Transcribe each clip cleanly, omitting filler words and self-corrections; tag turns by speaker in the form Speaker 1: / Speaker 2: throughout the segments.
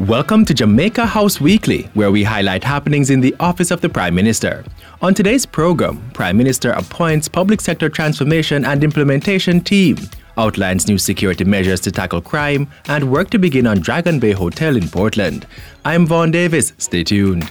Speaker 1: Welcome to Jamaica House Weekly, where we highlight happenings in the office of the Prime Minister. On today's program, Prime Minister appoints Public Sector Transformation and Implementation Team, outlines new security measures to tackle crime, and work to begin on Dragon Bay Hotel in Portland. I'm Vaughn Davis. Stay tuned.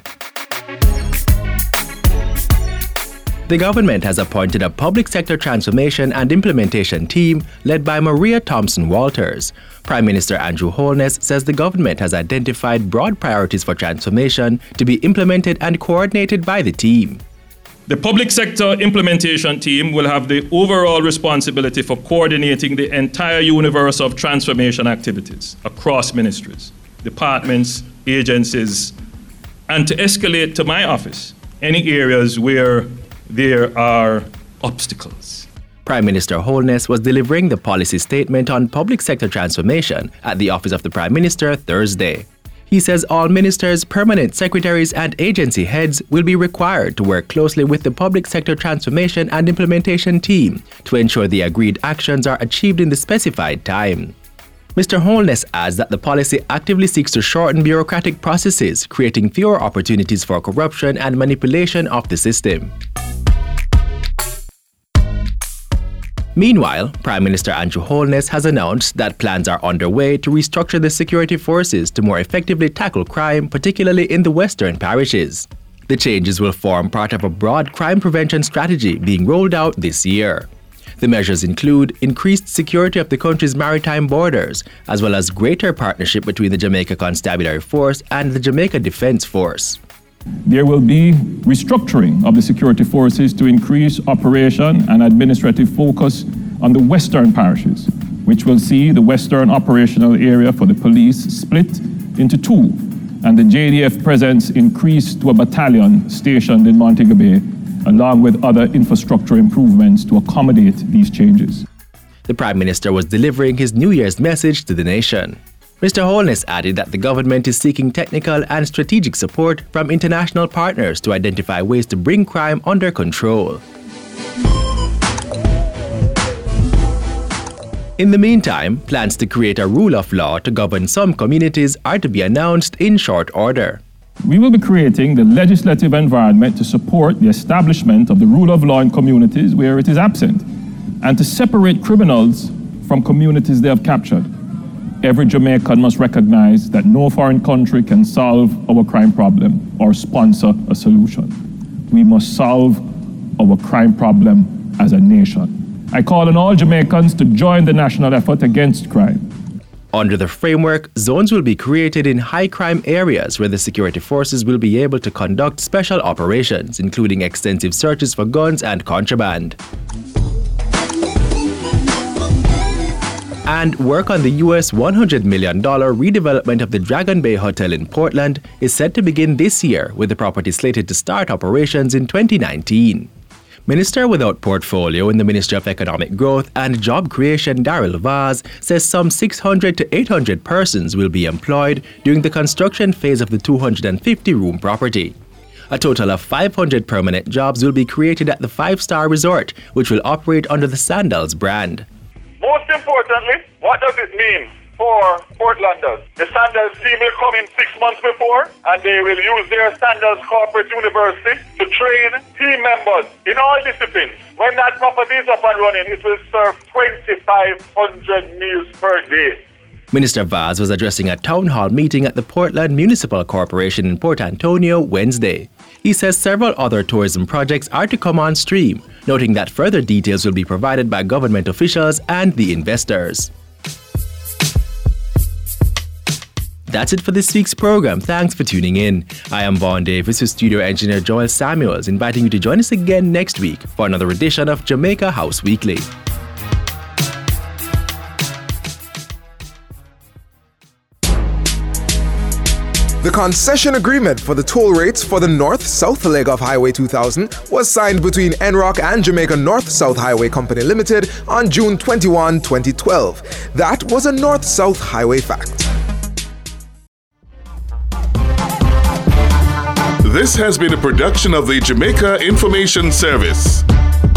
Speaker 1: The government has appointed a Public Sector Transformation and Implementation Team led by Maria Thompson Walters. Prime Minister Andrew Holness says the government has identified broad priorities for transformation to be implemented and coordinated by the team.
Speaker 2: The Public Sector Implementation Team will have the overall responsibility for coordinating the entire universe of transformation activities across ministries, departments, agencies, and to escalate to my office any areas where there are obstacles.
Speaker 1: Prime Minister Holness was delivering the policy statement on public sector transformation at the Office of the Prime Minister Thursday. He says all ministers, permanent secretaries, and agency heads will be required to work closely with the Public Sector Transformation and Implementation Team to ensure the agreed actions are achieved in the specified time. Mr. Holness adds that the policy actively seeks to shorten bureaucratic processes, creating fewer opportunities for corruption and manipulation of the system. Meanwhile, Prime Minister Andrew Holness has announced that plans are underway to restructure the security forces to more effectively tackle crime, particularly in the western parishes. The changes will form part of a broad crime prevention strategy being rolled out this year. The measures include increased security of the country's maritime borders, as well as greater partnership between the Jamaica Constabulary Force and the Jamaica Defence Force.
Speaker 3: There will be restructuring of the security forces to increase operation and administrative focus on the western parishes, which will see the western operational area for the police split into two, and the JDF presence increased to a battalion stationed in Montego Bay, along with other infrastructure improvements to accommodate these changes.
Speaker 1: The Prime Minister was delivering his New Year's message to the nation. Mr. Holness added that the government is seeking technical and strategic support from international partners to identify ways to bring crime under control. In the meantime, plans to create a rule of law to govern some communities are to be announced in short order.
Speaker 3: We will be creating the legislative environment to support the establishment of the rule of law in communities where it is absent, and to separate criminals from communities they have captured. Every Jamaican must recognize that no foreign country can solve our crime problem or sponsor a solution. We must solve our crime problem as a nation. I call on all Jamaicans to join the national effort against crime.
Speaker 1: Under the framework, zones will be created in high crime areas where the security forces will be able to conduct special operations, including extensive searches for guns and contraband. And work on the US $100 million redevelopment of the Dragon Bay Hotel in Portland is set to begin this year, with the property slated to start operations in 2019. Minister without portfolio in the Ministry of Economic Growth and Job Creation, Daryl Vaz, says some 600 to 800 persons will be employed during the construction phase of the 250-room property. A total of 500 permanent jobs will be created at the five-star resort, which will operate under the Sandals brand.
Speaker 4: Most importantly, what does it mean for Portlanders? The Sandals team will come in 6 months before, and they will use their Sandals Corporate University to train team members in all disciplines. When that property is up and running, it will serve 2,500 meals per day.
Speaker 1: Minister Vaz was addressing a town hall meeting at the Portland Municipal Corporation in Port Antonio Wednesday. He says several other tourism projects are to come on stream, noting that further details will be provided by government officials and the investors. That's it for this week's program. Thanks for tuning in. I am Vaughn Davis with studio engineer Joel Samuels, inviting you to join us again next week for another edition of Jamaica House Weekly.
Speaker 5: The concession agreement for the toll rates for the north-south leg of Highway 2000 was signed between NROC and Jamaica North-South Highway Company Limited on June 21, 2012. That was a north-south highway fact.
Speaker 6: This has been a production of the Jamaica Information Service.